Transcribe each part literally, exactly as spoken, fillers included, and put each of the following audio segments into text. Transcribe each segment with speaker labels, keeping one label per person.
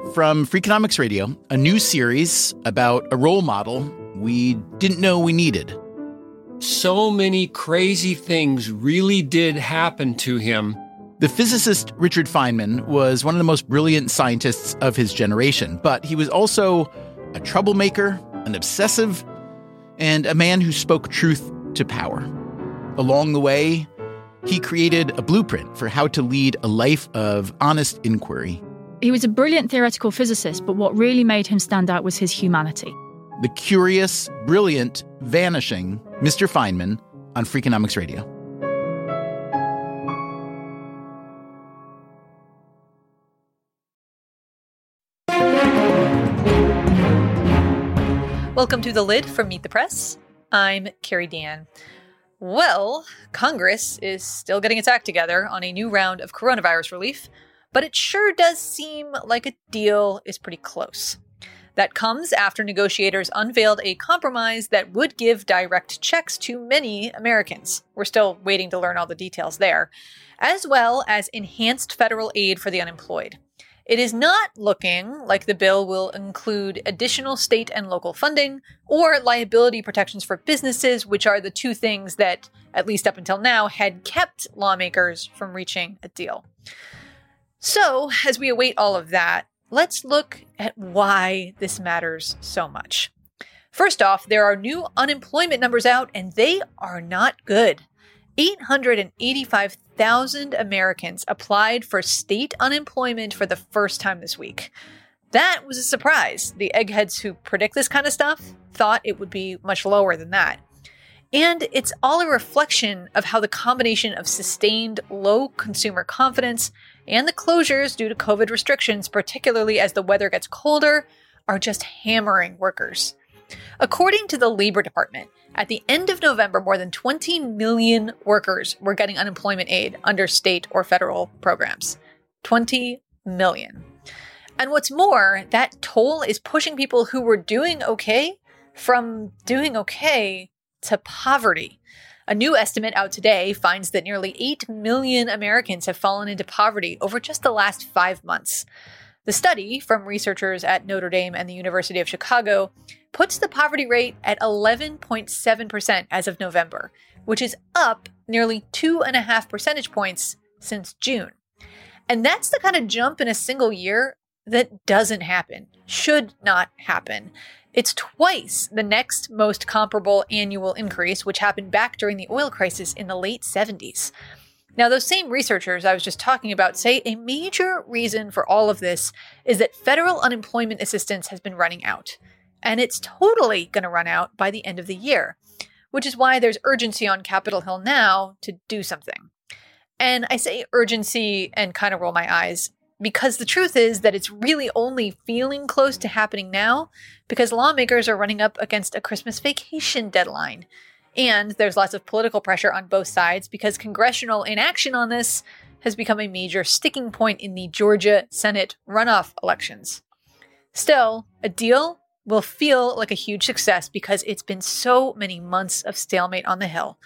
Speaker 1: From Freakonomics Radio, a new series about a role model we didn't know we needed.
Speaker 2: So many crazy things really did happen to him.
Speaker 1: The physicist Richard Feynman was one of the most brilliant scientists of his generation, but he was also a troublemaker, an obsessive, and a man who spoke truth to power. Along the way, he created a blueprint for how to lead a life of honest inquiry.
Speaker 3: He was a brilliant theoretical physicist, but what really made him stand out was his humanity.
Speaker 1: The curious, brilliant, vanishing Mister Feynman on Freakonomics Radio.
Speaker 4: Welcome to The Lid from Meet the Press. I'm Carrie Dan. Well, Congress is still getting its act together on a new round of coronavirus relief, but it sure does seem like a deal is pretty close. That comes after negotiators unveiled a compromise that would give direct checks to many Americans. We're still waiting to learn all the details there, as well as enhanced federal aid for the unemployed. It is not looking like the bill will include additional state and local funding or liability protections for businesses, which are the two things that, at least up until now, had kept lawmakers from reaching a deal. So, as we await all of that, let's look at why this matters so much. First off, there are new unemployment numbers out, and they are not good. eight hundred eighty-five thousand Americans applied for state unemployment for the first time this week. That was a surprise. The eggheads who predict this kind of stuff thought it would be much lower than that. And it's all a reflection of how the combination of sustained low consumer confidence and the closures due to COVID restrictions, particularly as the weather gets colder, are just hammering workers. According to the Labor Department, at the end of November, more than twenty million workers were getting unemployment aid under state or federal programs. twenty million. And what's more, that toll is pushing people who were doing okay from doing okay to poverty. A new estimate out today finds that nearly eight million Americans have fallen into poverty over just the last five months. The study from researchers at Notre Dame and the University of Chicago puts the poverty rate at eleven point seven percent as of November, which is up nearly two and a half percentage points since June. And that's the kind of jump in a single year that doesn't happen, should not happen. It's twice the next most comparable annual increase, which happened back during the oil crisis in the late seventies. Now, those same researchers I was just talking about say a major reason for all of this is that federal unemployment assistance has been running out. And it's totally going to run out by the end of the year, which is why there's urgency on Capitol Hill now to do something. And I say urgency and kind of roll my eyes, because the truth is that it's really only feeling close to happening now because lawmakers are running up against a Christmas vacation deadline. And there's lots of political pressure on both sides because congressional inaction on this has become a major sticking point in the Georgia Senate runoff elections. Still, a deal will feel like a huge success because it's been so many months of stalemate on the Hill.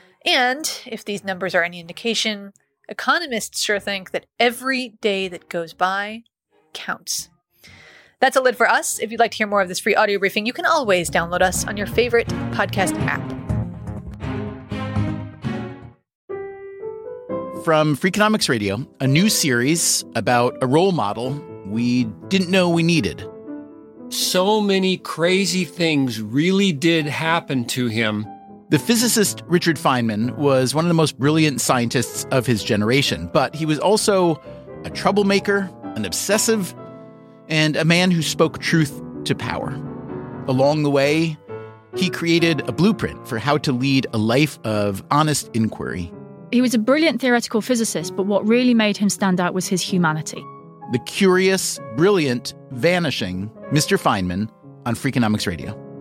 Speaker 4: And if these numbers are any indication, economists sure think that every day that goes by counts. That's a lid for us. If you'd like to hear more of this free audio briefing, you can always download us on your favorite podcast app.
Speaker 1: From Freakonomics Radio, a new series about a role model we didn't know we needed.
Speaker 2: So many crazy things really did happen to him.
Speaker 1: The physicist Richard Feynman was one of the most brilliant scientists of his generation, but he was also a troublemaker, an obsessive, and a man who spoke truth to power. Along the way, he created a blueprint for how to lead a life of honest inquiry.
Speaker 3: He was a brilliant theoretical physicist, but what really made him stand out was his humanity.
Speaker 1: The curious, brilliant, vanishing Mister Feynman on Freakonomics Radio.